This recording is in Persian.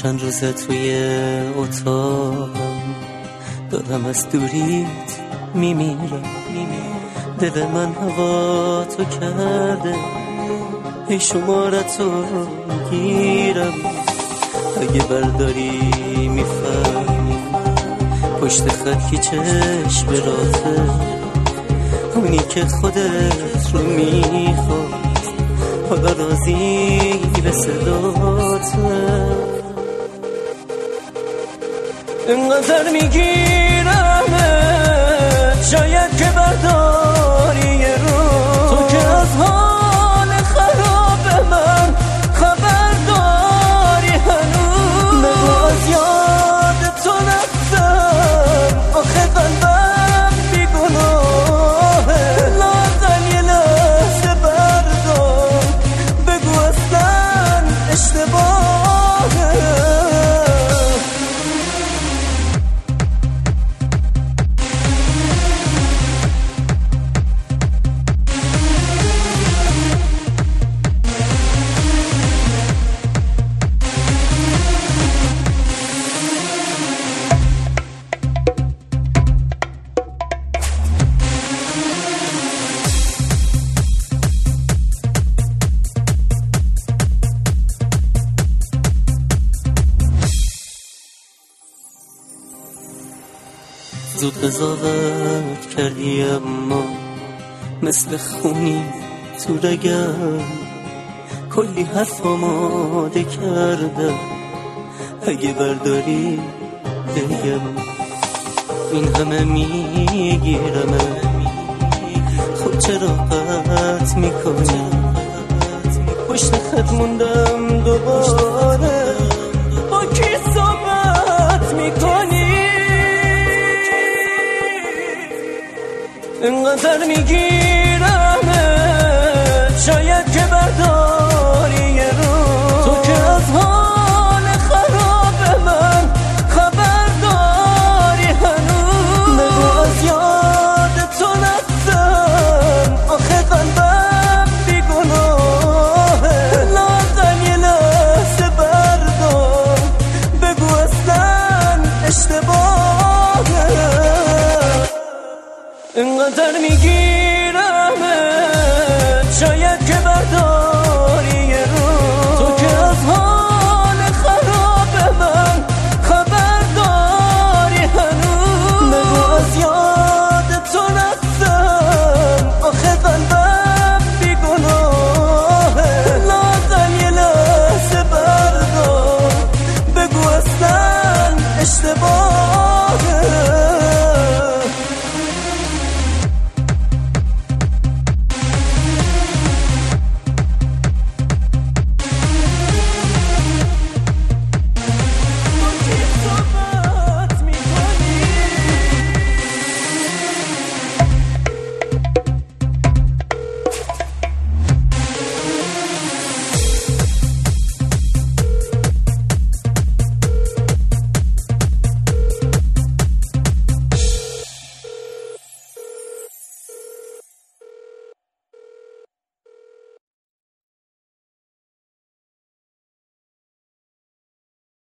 چند روزه توی اتاقم دارم از دوریت میمیرم. دل من هوا تو کرده ای شمارتو گیرم. اگه برداری میفهمی پشت خط کی چشم راته، اونی که خودت رو میخواست حالا راضی به صداته. اینقدر میگیرم شاید که برداری یه روز، تو که از حال خراب من خبر داری هنوز. نگو از یاد تو رفتم آخه قلبم بیگناهه. لااقل یه لحظه بردار بگو اصلا اشتباهه. زود قضاوت کردی اما مثل خونی تو رگم، کلی حرف آماده کردم اگه برداری بگم. این همه میگیرم خب چرا قطع میکنی؟ پشت خط موندم دوباره با کی صحبت میکنی؟ اینقدر میگی